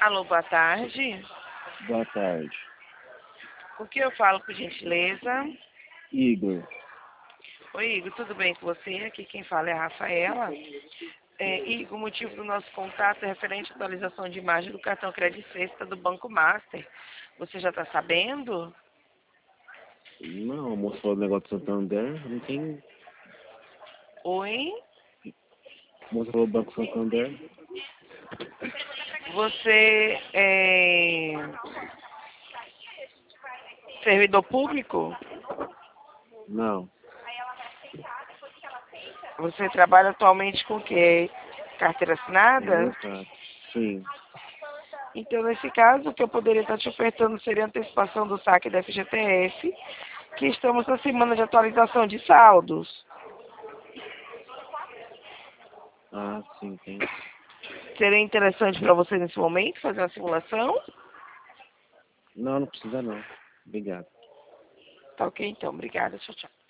Alô, boa tarde. Boa tarde. O que eu falo, por gentileza? Igor. Oi, Igor, tudo bem com você? Aqui quem fala é a Rafaela. Igor, o motivo do nosso contato é referente à atualização de imagem do cartão Crédito Sexta do Banco Master. Você já está sabendo? Não, o moço falou do negócio do Santander, não tem... Oi? O moço falou do Banco Santander. Você é servidor público? Não. Você trabalha atualmente com o quê? Carteira assinada? Exato. Sim. Então, nesse caso, o que eu poderia estar te ofertando seria a antecipação do saque da FGTS, que estamos na semana de atualização de saldos. Ah, sim, tem. Seria interessante para você nesse momento fazer uma simulação? Não, não precisa não. Obrigado. Tá ok, então. Obrigada. Tchau, tchau.